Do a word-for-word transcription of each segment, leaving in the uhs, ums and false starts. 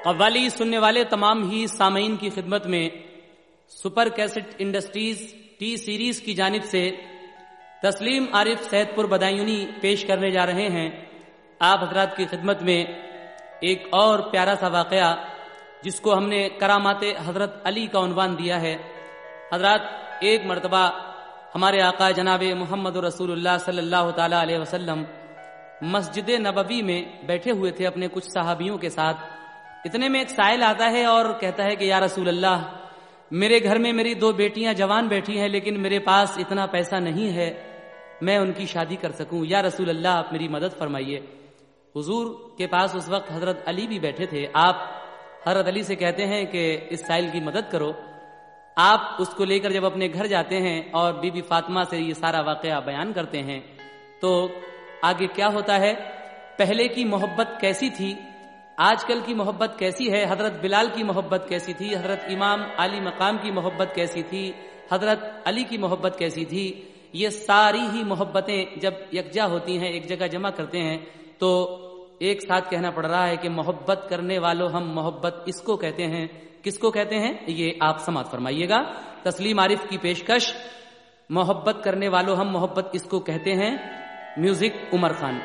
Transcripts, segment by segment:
قوالی سننے والے تمام ہی سامعین کی خدمت میں super cassette industries T series کی جانب سے تسلیم عارف سید پور بدایونی پیش کرنے جا رہے ہیں آپ حضرات کی خدمت میں ایک اور پیارا سا واقعہ جس کو ہم نے کرامات حضرت علی کا عنوان دیا ہے۔ حضرات، ایک مرتبہ ہمارے آقا جناب محمد رسول اللہ صلی اللہ تعالی علیہ وسلم مسجد نبوی میں بیٹھے ہوئے تھے اپنے کچھ صحابیوں کے ساتھ۔ اتنے میں ایک سائل آتا ہے اور کہتا ہے کہ یا رسول اللہ، میرے گھر میں میری دو بیٹیاں جوان بیٹھی ہیں لیکن میرے پاس اتنا پیسہ نہیں ہے میں ان کی شادی کر سکوں، یا رسول اللہ آپ میری مدد فرمائیے۔ حضور کے پاس اس وقت حضرت علی بھی بیٹھے تھے۔ آپ حضرت علی سے کہتے ہیں کہ اس سائل کی مدد کرو۔ آپ اس کو لے کر جب اپنے گھر جاتے ہیں اور بی بی فاطمہ سے یہ سارا واقعہ بیان کرتے ہیں تو آگے کیا ہوتا ہے، پہلے کی محبت کیسی تھی، آج کل کی محبت کیسی ہے، حضرت بلال کی محبت کیسی تھی، حضرت امام علی مقام کی محبت کیسی تھی، حضرت علی کی محبت کیسی تھی، یہ ساری ہی محبتیں جب یکجا ہوتی ہیں، ایک جگہ جمع کرتے ہیں تو ایک ساتھ کہنا پڑ رہا ہے کہ محبت کرنے والوں ہم محبت اس کو کہتے ہیں۔ کس کو کہتے ہیں یہ آپ سماعت فرمائیے گا۔ تسلیم عارف کی پیشکش، محبت کرنے والوں ہم محبت اس کو کہتے ہیں، میوزک عمر خان۔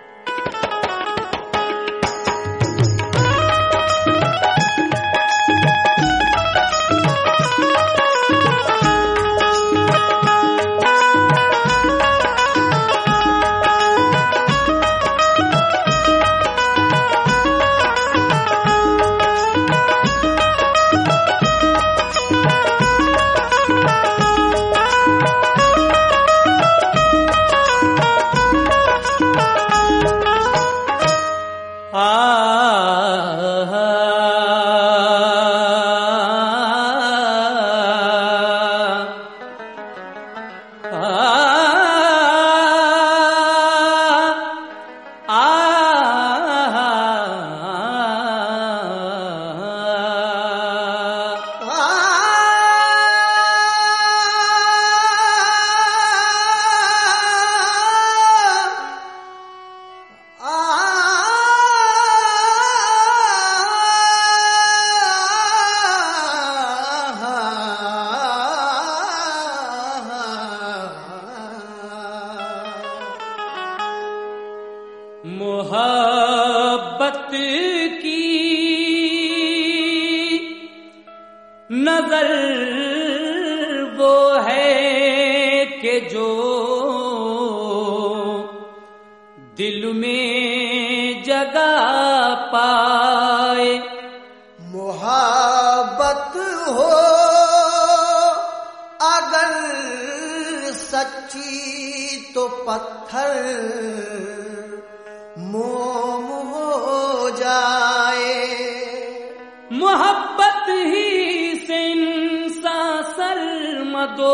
محبت کی نظر وہ ہے کہ جو دل میں جگہ پائے، محبت ہو اگر سچی تو پتھر موم ہو جائے، محبت ہی سے انسان سرمدو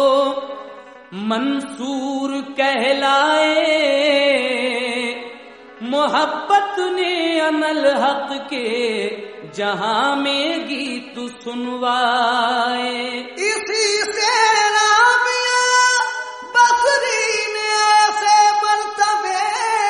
منصور کہلائے، محبت نے عمل حق کے جہاں میں گیت سنوائے، اسی سے رابعہ بصری نے ایسے مرتبے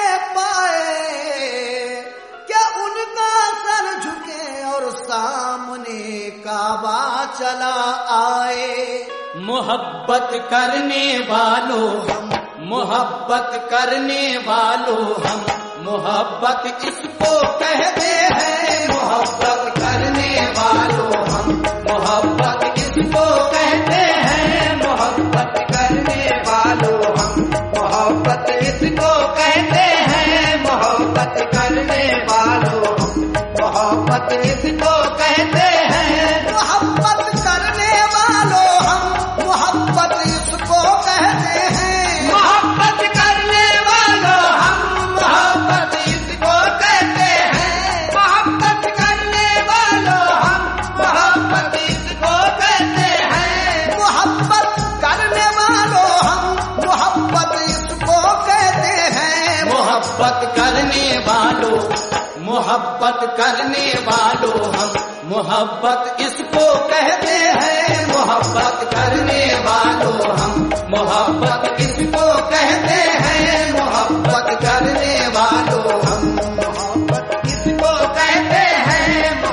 پائے کہ ان کا سر جھکے اور سامنے کعبہ چلا آئے۔ محبت کرنے والوں ہم، محبت کرنے والوں ہم، محبت اس کو کہتے ہیں، محبت کرنے والوں ہم، محبت اس کو کہتے ہیں، محبت کرنے والوں ہم، محبت اس کو کہتے ہیں، محبت کرنے والوں ہم، محبت اس کو کہتے ہیں، محبت کرنے والوں ہم، محبت اس کو کہتے ہیں، محبت کرنے والوں ہم، محبت اس کو کہتے ہیں، محبت کرنے والوں ہم، محبت اس کو کہتے ہیں، محبت کرنے والوں ہم، محبت اس کو کہتے ہیں، محبت کرنے والوں، محبت کرنے والوں ہم، محبت اس کو کہتے ہیں، محبت کرنے والوں ہم، محبت اس کو کہتے ہیں، محبت کرنے والوں ہم، محبت اس کو کہتے ہیں،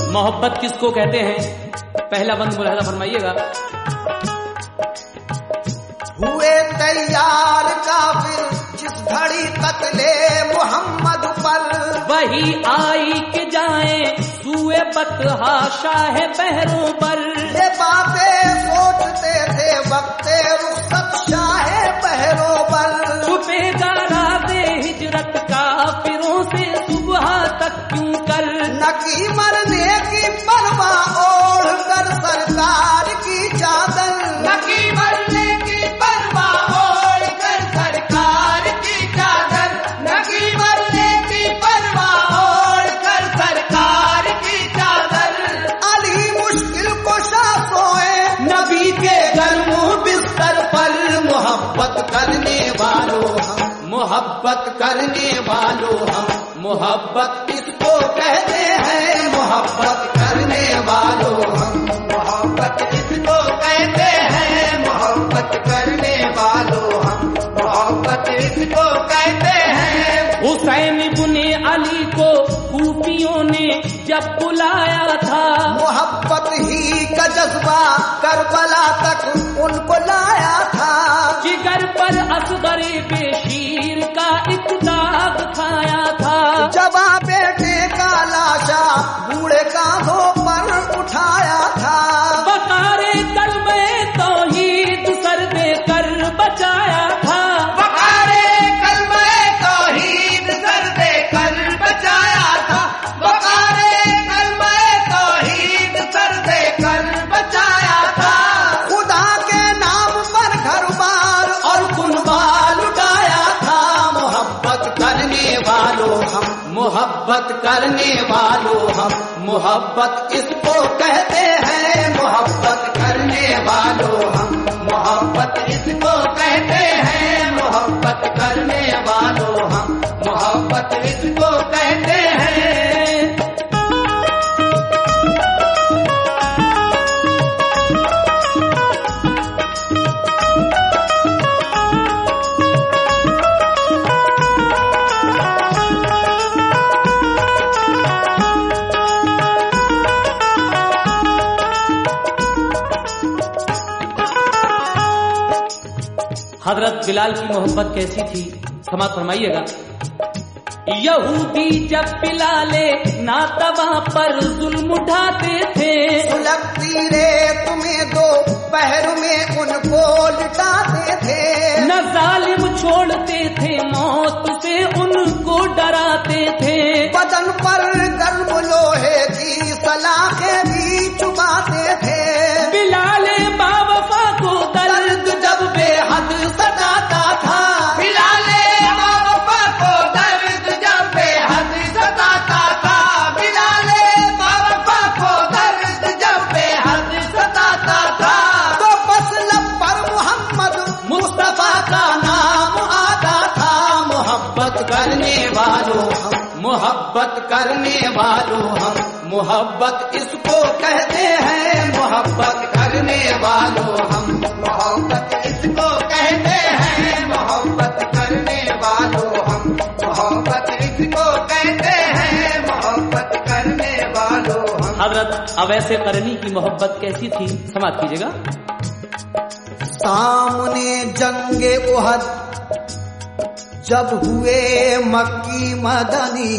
मोहब्बत किसको कहते हैं, पहला बंद मुलाहिजा फरमाइएगा। हुए तैयार काफिर जिस घड़ी कत्ले मोहम्मद पर, वही आई के जाए सुए बतहा शाह बहरों पर। ये बातें सोचते थे वक्ते रुखसत शाह बहरों पर। छुपेगा राज़े हिजरत काफिरों से सुबह तक क्यों कर। नकी मरने की परवाह ओढ़ कर सरकार की चादर, नकी मरने की परवाह ओढ़ कर सरकार की चादर, नकी मरने की परवाह ओढ़ कर सरकार की चादर। अली मुश्किल कोशा सोए नबी के गर्म बिस्तर पर। मोहब्बत करने वालों हम, मोहब्बत करने वालों हम, मोहब्बत किसको कहते हैं, मोहब्बत करने वालों हम, मोहब्बत किसको कहते हैं, मोहब्बत करने वालों हम, मोहब्बत किसको कहते हैं। हुसैन इब्ने अली को कूफियों ने जब बुलाया था, मोहब्बत ही का जज्बा करबला तक उनको लाया था। जिगर पर असगर बेशीर का एक दाग खाया था। जबा बेटे का लाशा बूढ़े कांधों पर उठाया था। बकारे कलमे तौहीद सर दे कर बचाया था। बकारे कलमे तौहीद सर दे कर बचाया था। बकारे कलमे तौहीद सर दे कर बचाया था। खुदा के नाम पर घर बार और कुर्बान लुटाया था। मोहब्बत करने वालों हम, मोहब्बत करने वालों हम, मोहब्बत इसको कहते हैं, मोहब्बत करने वालों हम, मोहब्बत इसको कहते हैं, मोहब्बत करने वालों हम, मोहब्बत इसको कहते हैं। हजरत बिलाल की मोहब्बत कैसी थी, समात फरमाइएगा। यहूदी जब बिलाले नातवा पर जुल्म उठाते थे, सुलगती रे तुम्हें दो पहर में उनको लिटाते थे। न जालिम छोड़ते थे मौत से उनको डराते थे। बदन पर गर्म लोहे की सलाखें भी चुबाते थे। बिलाले बावफा को दर्द जब बेहद सताता था। बिलाले बावफा को दर्द जब बेहद सताता था। बिलाले बावफा को दर्द जब बेहद सताता था। तो बस लब पर मोहम्मद मुस्तफा का नाम आता था। मोहब्बत करने वालों हम, मोहब्बत करने वालों हम, मोहब्बत इसको कहते हैं, मोहब्बत करने वालों हम, मोहब्बत इसको कहते हैं, मोहब्बत करने वालों हम, मोहब्बत इसको कहते हैं, मोहब्बत करने वालों हम। हजरत अवैसे करनी की मोहब्बत कैसी थी, समात कीजिएगा। सामने जंगे उहद जब हुए मक्की मदनी,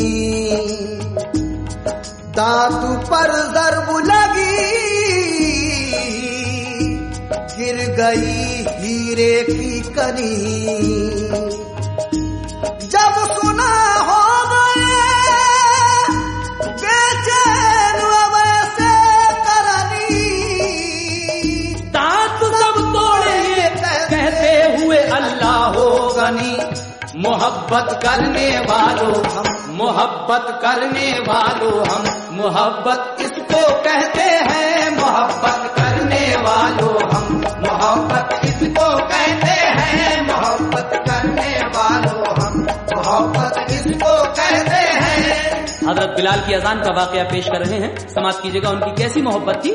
दांतु पर ज़रब लगी गिर गई हीरे की कनी। जब सुना हो गए बेचैन वैसे करनी, दांत सब तोड़े कहते हुए अल्लाह हो गनी। मोहब्बत करने वालों हम, मोहब्बत करने वालों हम, मोहब्बत इसको कहते हैं, मोहब्बत करने वालों हम, मोहब्बत इसको कहते हैं, मोहब्बत करने वालों हम, मोहब्बत इसको कहते हैं। हजरत बिलाल की अजान का वाकया पेश कर रहे हैं, समात कीजिएगा। उनकी कैसी मोहब्बत थी।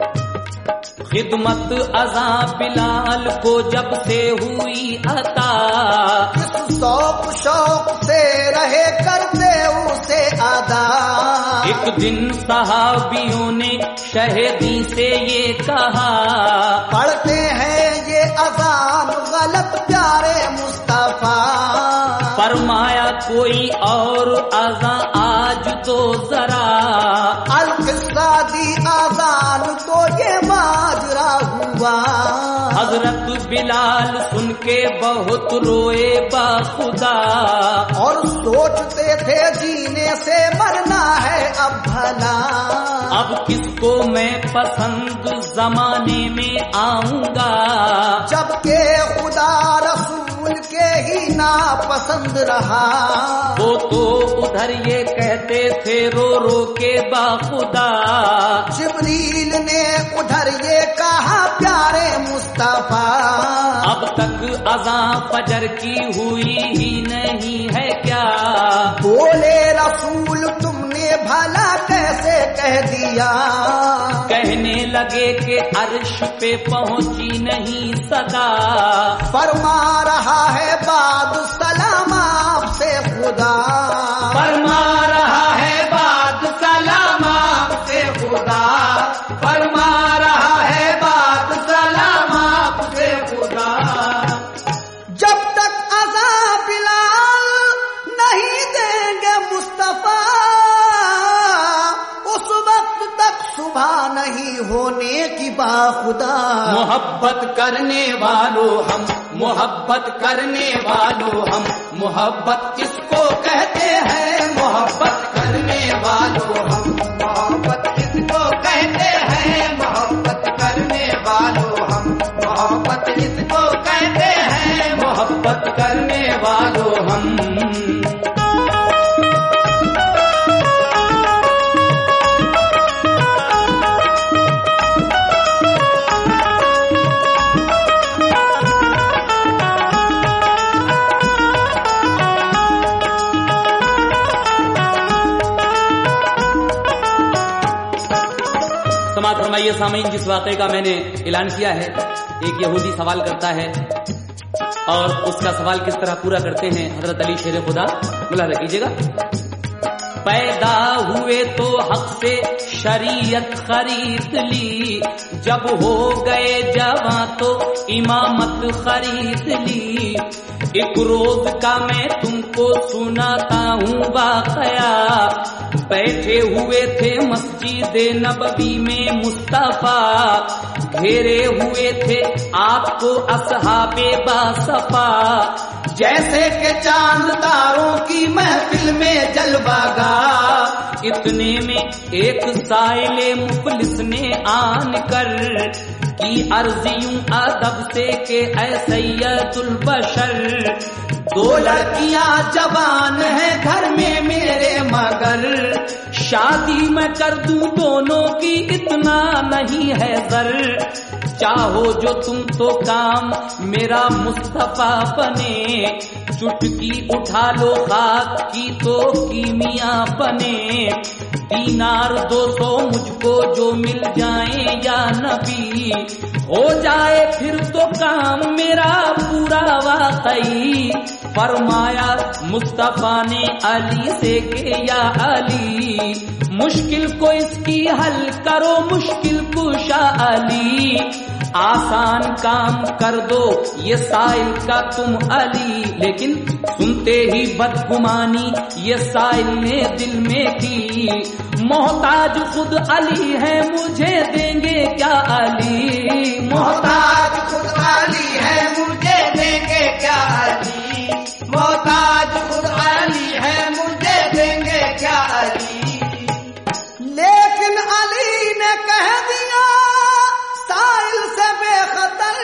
खिदमत अज़ा बिलाल को जब से हुई अता, शौक शौक से रहे करते उसे अदा। ایک دن صحابیوں نے شہیدی سے یہ کہا، پڑھتے ہیں یہ اذان غلط پیارے مصطفیٰ، فرمایا کوئی اور اذان آج تو ذرا، القصہ دی اذان تو یہ ماجرا ہوا، حضرت بلال سن کے بہت روئے با خدا، اور سوچتے تھے جینے سے مرنا ہے اب بھلا، اب کس کو میں پسند زمانے میں آؤں گا، جبکہ خدا رسول کے ہی ناپسند رہا، وہ تو ادھر یہ کہتے تھے رو رو کے با خدا، جبریل نے ادھر یہ کہا پیارے مصطفیٰ، اب تک اذان فجر کی ہوئی ہی نہیں ہے کیا، بولے رسول تم نے بھلا کیسے کہہ دیا، کہنے لگے کہ عرش پہ پہنچی نہیں صدا، فرما رہا ہے بعد سلام آپ سے خدا، فرما رہا ہے بات سلام آپ سے خدا، فرما رہا ہے بات سلام آپ سے خدا، جب تک اذان بلال نہیں دیں گے مصطفیٰ، اس وقت تک صبح نہیں ہونے کی باخدا، محبت کرنے والوں ہم، محبت کرنے والوں ہم، محبت کس کو کہتے ہیں، محبت کرنے والوں ہم، محبت کس کو کہتے ہیں، محبت کرنے والوں ہم، محبت کس کو کہتے ہیں، محبت کرنے والوں ہم۔ سماعت فرمائیے سامعین، جس واقعے کا میں نے اعلان کیا ہے، ایک یہودی سوال کرتا ہے اور اس کا سوال کس طرح پورا کرتے ہیں حضرت علی شیر خدا، ملاحظہ کیجیے گا۔ پیدا ہوئے تو حق سے شریعت خرید لی، جب ہو گئے جواں تو امامت خرید لی، ایک روز کا میں تم کو سناتا ہوں واقعہ، بیٹھے ہوئے تھے مسجد نبوی میں مصطفیٰ، گھیرے ہوئے تھے آپ کو اصحاب باصفا، جیسے کہ چاند تاروں کی محفل میں جلوہ گا، اتنے میں ایک سائل مفلس نے آن کر کی عرض یوں ادب سے کہ اے سید البشر، دو لڑکیاں جوان ہیں گھر میں میرے، مگر شادی میں کر دوں دونوں کی اتنا نہیں ہے زر، چاہو جو تم تو کام میرا مصطفیٰ بنے، چٹکی اٹھا لو خاک کی تو کیمیا بنے، دینار دو سو مجھ کو جو مل جائیں یا نبی، ہو جائے پھر تو کام میرا پورا واقعی، فرمایا مصطفیٰ نے علی سے کہ یا علی، مشکل کو اس کی حل کرو مشکل کشا علی، آسان کام کر دو یہ سائل کا تم علی، لیکن سنتے ہی بدگمانی یہ سائل نے دل میں کی، محتاج خود علی ہے مجھے دیں گے کیا علی، محتاج خود علی ہے مجھے دیں گے کیا علی، محتاج خود علی ہے مجھے دیں گے کیا علی، لیکن علی نے کہہ دیا سائل سے بے خطر،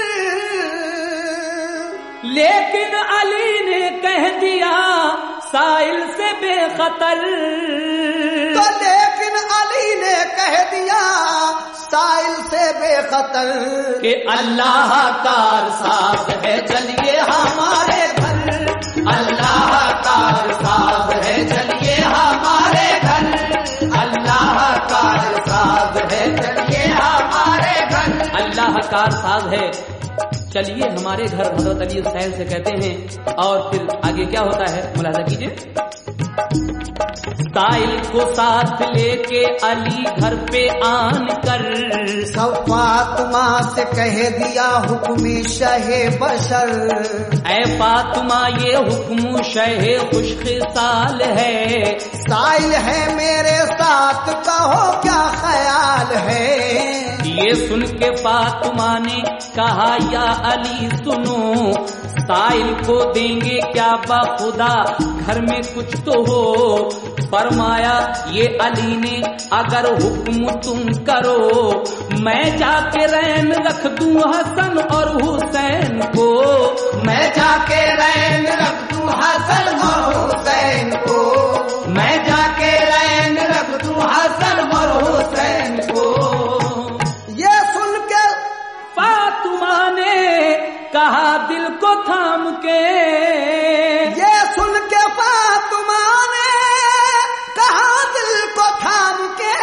لیکن علی نے کہہ دیا سائل سے بے خطر، تو لیکن علی نے کہہ دیا سائل سے بے خطر کہ اللہ کار ساز ہے چلیے ہمارے گھر، اللہ کار ساز ہے چلیے ہمارے گھر، اللہ کار ساز ہے چلیے ہمارے گھر، اللہ کار ساز ہے چلیے ہمارے گھر، حضرت علی حسین سے کہتے ہیں، اور پھر آگے کیا ہوتا ہے ملاحظہ کیجیے۔ साइल को साथ लेके अली घर पे आन कर सब फातिमा से कह दिया हुक्म शहे बशर, ऐ फातिमा ये हुक्म शहे खुशखिसाल है, साइल है मेरे साथ कहो क्या ख्याल है। ये सुन के फातिमा ने कहा या अली सुनो, साइल को देंगे क्या बाखुदा घर में कुछ तो हो। फरमाया ये अली ने अगर हुक्म तुम करो, मैं जाके रैन रख दूं हसन और हुसैन को, मैं जाके रैन रख दूं हसन और हुसैन को, मैं जाके रैन रख दूं हसन और हुसैन को। ये सुन के फातिमा ने कहा दिल को थाम के, ये सुन के फातिमा ने कहा दिल को थाम के,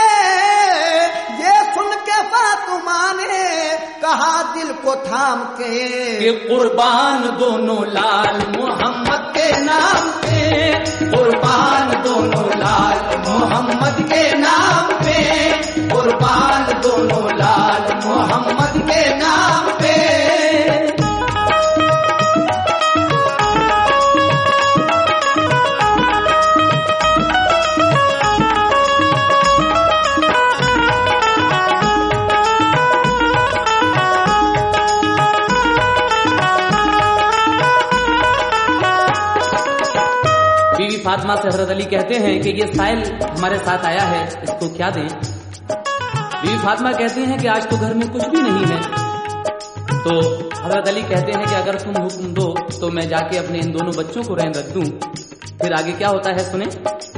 ये सुन के फातिमा ने कहा दिल को थाम के, कि कुर्बान दोनों लाल मोहम्मद के नाम पे, कुर्बान दोनों लाल मोहम्मद के नाम पे, कुर्बान दोनों लाल मोहम्मद के नाम पे। बीवी फातिमा से हजरत अली कहते हैं कि ये साइल हमारे साथ आया है, इसको क्या दें। बीवी फातिमा कहती हैं कि आज तो घर में कुछ भी नहीं है। तो हजरत अली कहते हैं कि अगर तुम हुक्म दो तो मैं जाके अपने इन दोनों बच्चों को रहन रख दूं। फिर आगे क्या होता है सुने।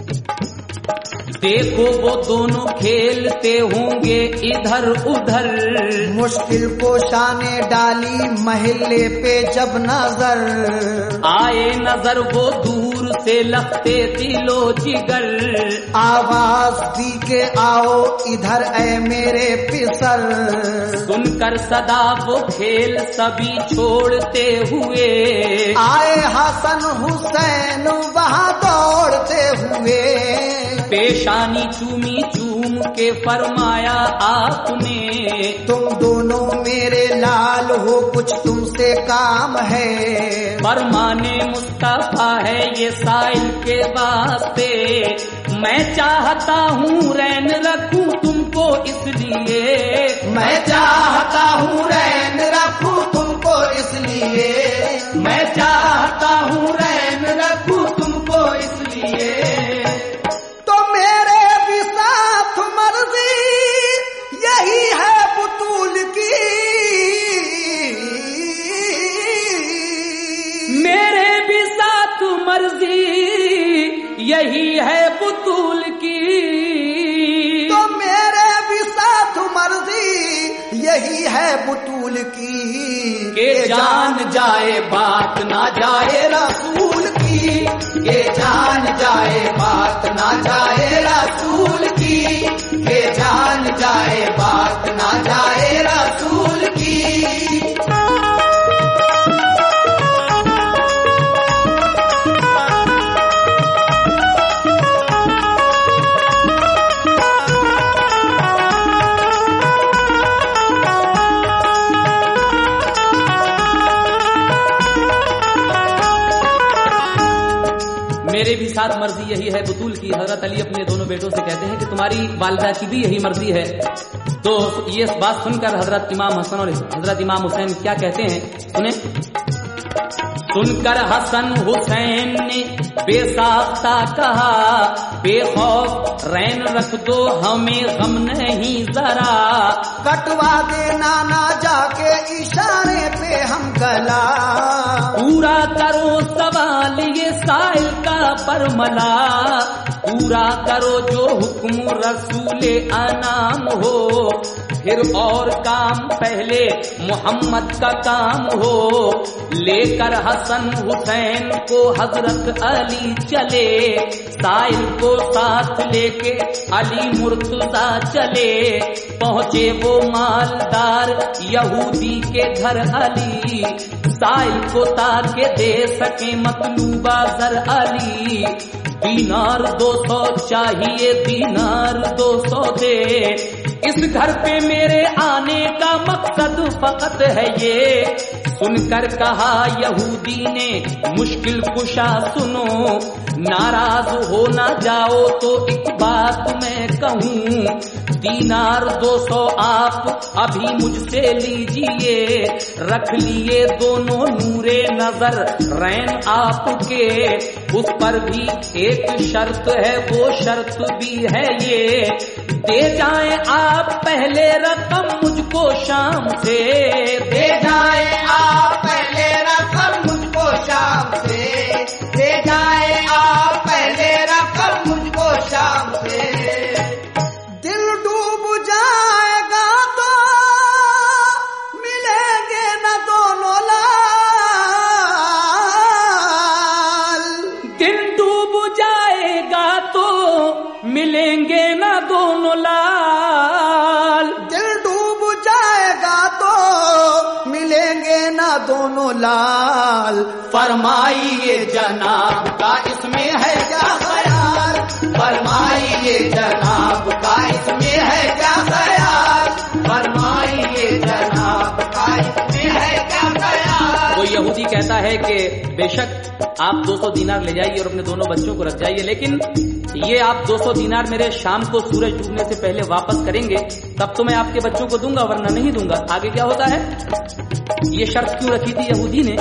देखो वो दोनों खेलते होंगे इधर उधर, मुश्किल को शाने डाली महल्ले पे जब नजर, आए नजर वो दूर से लगते दिलो जिगर, आवाज दी के आओ इधर ऐ मेरे पिसर, सुनकर सदा वो खेल सभी छोड़ते हुए, आए हसन हुसैन वहाँ दौड़ते हुए, पेशानी चूमी चूम के फरमाया आपने, तुम दोनों मेरे लाल हो कुछ तुमसे काम है, फरमाने मुस्तफा है ये साइल के वास्ते, मैं चाहता हूँ रैन रखूं तुमको इसलिए, मैं चाहता हूँ रैन रखूं तुमको इसलिए, मैं चाहता हूँ रैन रखूं तुमको इसलिए। तो मेरे भी साथ मर्जी यही है बुतूल की, मेरे भी साथ मर्जी यही है बुतूल की, तो मेरे भी साथ मर्जी यही है बुतूल की, के जान जाए बात ना जाए रसूल की, के जान जाए बात ना जाए रसूल की, के जान जाए बात ना जाए रसूल की। मेरे भी साथ मर्जी यही है बुतूल की। हजरत अली अपने दोनों बेटों से कहते हैं कि तुम्हारी वालिदा की भी यही मर्जी है। तो ये बात सुनकर हजरत इमाम हसन और हजरत इमाम हुसैन क्या कहते हैं सुने। सुनकर हसन हुसैन ने बेसाख्ता कहा, बेखौफ रैन रख दो हमें गम नहीं जरा, कटवा दे नाना जाके इशारे पे हम गला, पूरा करो सवाल ये साइल का बरमला, पूरा करो जो हुक्म रसूल अनाम हो, फिर और काम पहले मोहम्मद का काम हो। लेकर हसन हुसैन को हजरत अली चले, साइल को साथ लेके अली मुर्तजा चले, पहुंचे वो मालदार यहूदी के घर अली, साइल को ताके दे सके मतलूबा जर अली, دینار دو سو چاہیے دینار دو سو دے، اس گھر پہ میرے آنے کا مقصد فقط ہے یہ۔ سن کر کہا یہودی نے مشکل کشا سنو، ناراض ہو نہ جاؤ تو ایک بات میں کہوں، دینار دو سو آپ ابھی مجھ سے لیجئے، رکھ لیے دونوں نورے نظر رین آپ کے، اس پر بھی ایک شرط ہے وہ شرط بھی ہے یہ، دے جائیں آپ پہلے رقم مجھ کو شام سے، دے جائیں آپ پہلے رقم مجھ کو شام سے، دے جائیں آپ پہلے رقم مجھ کو شام سے، دل ڈوب جائے گا تو ملیں گے نہ دونوں لال، دل ڈوب جائے گا تو ملیں گے نہ دونوں لال، دل ڈوب جائے گا تو ملیں گے نہ دونوں لال، فرمائیے جناب کا اس میں ہے کیا خیال، فرمائیے جناب کا اس میں ہے کیا خیال، فرمائیے جناب کا اس میں ہے کیا خیال۔ وہ یہودی کہتا ہے کہ بے شک آپ دو سو دینار لے جائیے اور اپنے دونوں بچوں کو رکھ جائیے، لیکن یہ آپ دو سو دینار میرے شام کو سورج ڈوبنے سے پہلے واپس کریں گے تب تو میں آپ کے بچوں کو دوں گا ورنہ نہیں دوں گا۔ آگے کیا ہوتا ہے؟ یہ شرط کیوں رکھی تھی یہودی نے؟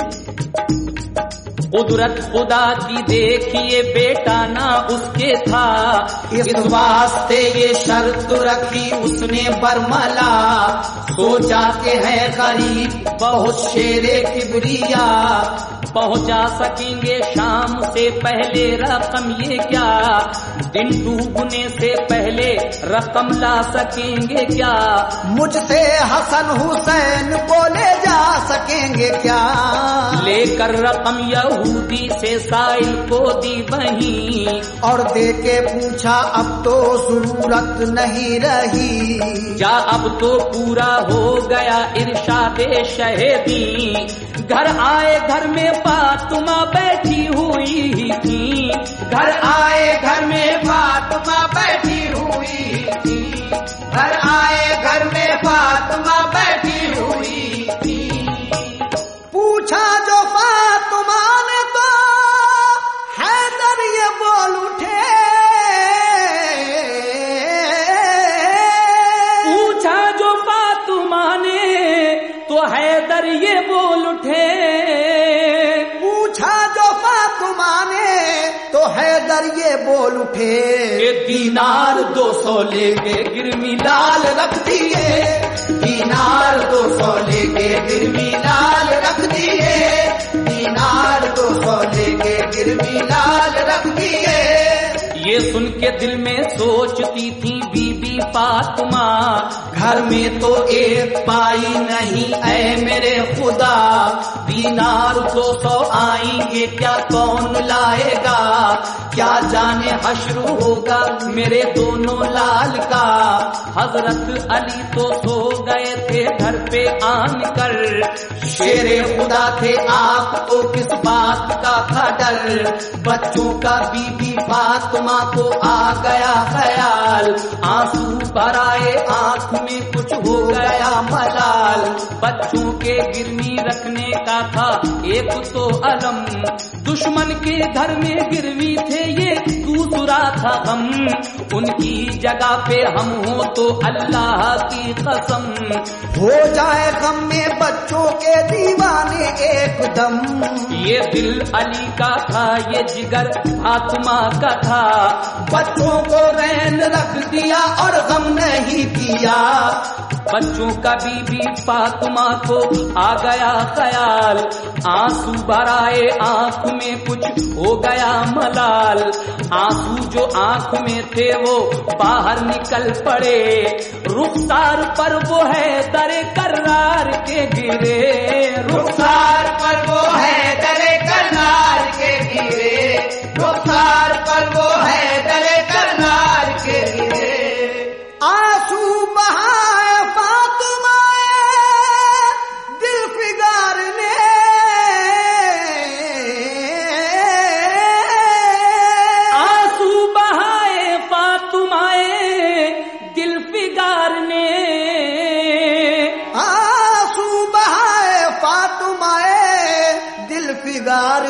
قدرت خدا کی دیکھیے بیٹا نہ اس کے تھا، اس واسطے یہ شرط رکھی اس نے برملا، سوچا کہ ہے غریب بہت شیر کبریا، پہنچا سکیں گے شام سے پہلے رقم یہ کیا، دن ڈوبنے سے پہلے رقم لا سکیں گے کیا، مجھ سے حسن حسین کو لے جا سکیں گے کیا، لے کر رقم یہودی سے سائل کو دی وہیں، اور دے کے پوچھا اب تو ضرورت نہیں رہی، جا اب تو پورا ہو گیا ارشاد شہیدی، گھر آئے گھر میں فاطمہ بیٹھی ہوئی تھی، گھر آئے گھر میں فاطمہ بیٹھی ہوئی تھی، گھر آئے گھر میں فاطمہ بیٹھی ہوئی تھی، پوچھا جو فاطمہ نے تو حیدر یہ بول اٹھے، پوچھا جو فاطمہ نے تو حیدر یہ بول اٹھے، پوچھا جو فاطمہ نے تو حیدر یہ بول اٹھے، کہ دینار دو سو لے کے گرمی لال رکھ دیے، دینار دو سو لے کے گرمی لال رکھ دیے، دینار دو سو لے کے گرمی لال رکھ دیے، یہ سن کے دل میں سوچتی تھی بی بی فاطمہ، گھر میں تو ایک پائی نہیں اے میرے خدا، دینار دو سو آئیں گے کیا کون لائے گا، کیا جانے حشر ہوگا میرے دونوں لال کا، حضرت علی تو سو گئے تھے گھر پہ آن کر، شیر خدا تھے آپ کو کس بات کا تھا ڈر، بچوں کا بی بی فاطمہ کو آ گیا خیال، آنسو بھر آئے آنکھ میں کچھ ہو گیا ملال، بچوں کے گرمی رکھنے کا تھا ایک تو علم، دشمن کے گھر میں گروی تھے یہ دوسرا تھا غم، ان کی جگہ پہ ہم ہوں تو اللہ کی قسم، ہو جائے غم میں بچوں کے دیوانے ایک دم، یہ دل علی کا تھا یہ جگر فاطمہ کا تھا، بچوں کو رین رکھ دیا اور غم نہیں کیا، بچوں کا بی بی فاطمہ کو آ گیا خیال، آنسو بھر آئے آنکھ میں کچھ ہو گیا ملال، آنسو جو آنکھ میں تھے وہ باہر نکل پڑے، رخسار پر وہ ہے در کرار کے گرے، رخسار پر وہ ہے در کرار کے گرے، رخسار پر وہ ہے در کرار کے گرے، آنسو بہائے فاطمہ دل فگار نے، آنسو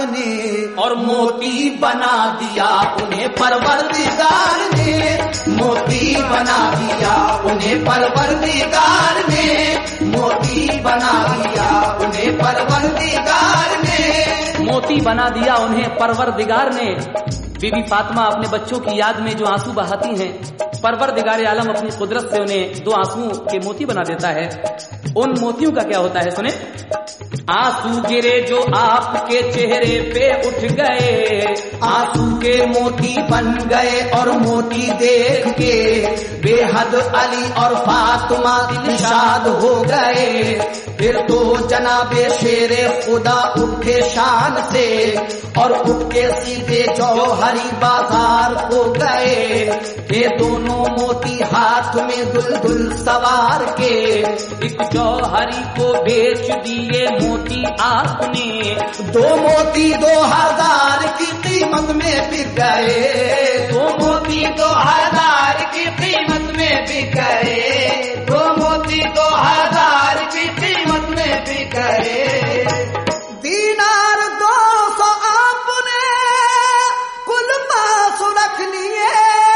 نے اور موتی بنا دیا انہیں پروردگار نے، موتی بنا دیا انہیں پروردگار نے، موتی بنا دیا انہیں پروردگار نے، موتی بنا دیا انہیں پروردگار نے۔ بی بی فاطمہ اپنے بچوں کی یاد میں جو آنسو بہاتی ہیں، پروردگار عالم اپنی قدرت سے انہیں دو آنسو کے موتی بنا دیتا ہے۔ ان موتیوں کا کیا ہوتا ہے سنیں۔ آنسو گرے جو آپ کے چہرے پہ اٹھ گئے، آنسو کے موتی بن گئے اور موتی دیکھ کے بے حد علی اور فاطمہ نشاد ہو گئے۔ پھر تو جناب شیر خدا اٹھے شان سے اور اٹھ کے سیدھے جوہری بازار ہو گئے، کہ دونوں موتی ہاتھ میں دلدل سوار کے ایک جوہری کو بیچ دیے موتی آپ نے، دو موتی دو ہزار کی قیمت میں بک گئے، دو موتی دو ہزار کی قیمت میں بک گئے، دو موتی دو ہزار کی قیمت میں بک گئے۔ دینار دو سو آپ نے کل پاس رکھ لیے،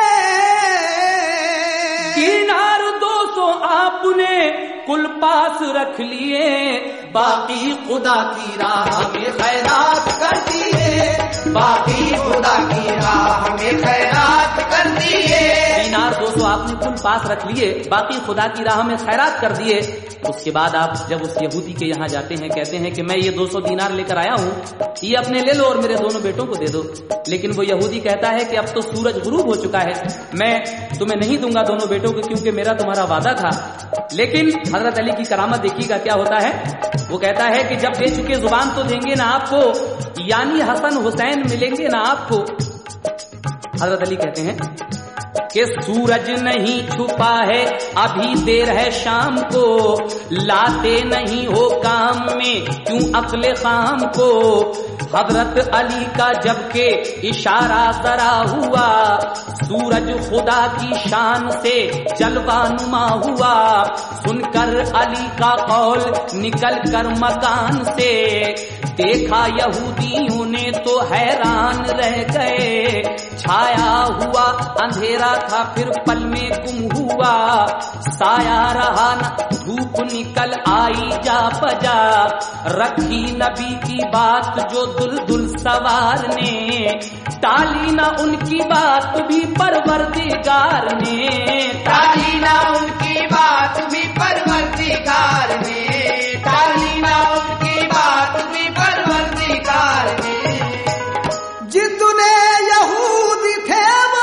دینار دو سو آپ نے کل پاس رکھ لیے، باقی خدا کی راہ میں خیرات کر دیے، باقی خدا کی راہ میں خیرات کر دیے۔ دینار دو سو آپ نے کل پاس رکھ لیے، باقی خدا کی راہ میں خیرات کر دیے۔ اس کے بعد آپ جب اس یہودی کے یہاں جاتے ہیں، کہتے ہیں کہ میں یہ دو سو دینار لے کر آیا ہوں، یہ اپنے لے لو اور میرے دونوں بیٹوں کو دے دو۔ لیکن وہ یہودی کہتا ہے کہ اب تو سورج غروب ہو چکا ہے، میں تمہیں نہیں دوں گا دونوں بیٹوں کو، کیونکہ میرا تمہارا وعدہ تھا۔ لیکن حضرت علی کی کرامت دیکھیے گا کیا ہوتا ہے۔ وہ کہتا ہے کہ جب دے چکے زبان تو دیں گے نا آپ کو، یعنی حسن حسین ملیں گے نا آپ کو۔ حضرت علی کہتے ہیں کہ سورج نہیں چھپا ہے ابھی دیر ہے شام کو، لاتے نہیں ہو کام میں کیوں عقل خام کو۔ حضرت علی کا جب کہ اشارہ ذرا ہوا، سورج خدا کی شان سے جلوہ نما ہوا، سن کر علی کا قول نکل کر مکان سے، دیکھا یہودیوں نے تو حیران رہ گئے، چھایا ہوا اندھیرا تھا پھر پل میں گم ہوا، سایہ رہا نہ دھوپ نکل آئی جا بجا، رکھی نبی کی بات جو دل دل سوار نے، ٹالی نہ ان کی بات بھی پروردگار نے، ٹالی نہ ان کی بات بھی پروردگار نے، ٹالی نہ ان کی بات بھی پروردگار نے۔ جتنے یہودی تھے وہ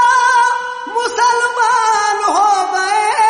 مسلمان ہو گئے،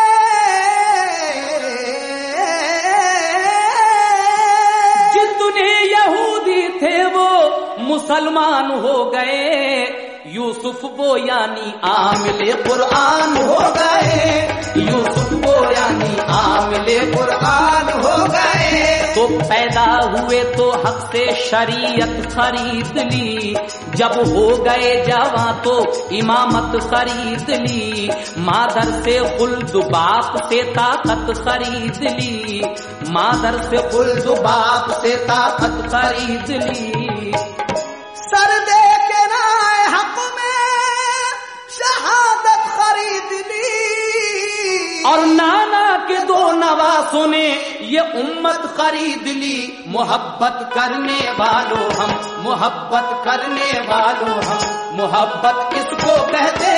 جتنے یہودی تھے وہ مسلمان ہو گئے، یوسف وہ یعنی عامل قرآن ہو گئے، یوسف وہ یعنی عامل قرآن ہو گئے۔ تو پیدا ہوئے تو حق سے شریعت خرید لی، جب ہو گئے جواں تو امامت خرید لی، مادر سے خلد باپ سے طاقت خرید لی، مادر سے خلد باپ سے طاقت خرید لی۔ سر دے کے رائے حق میں شہادت خرید لی، اور نانا کے دو نواسوں نے یہ امت خرید لی، محبت کرنے والوں ہم، محبت کرنے والوں ہم، محبت کس کو کہتے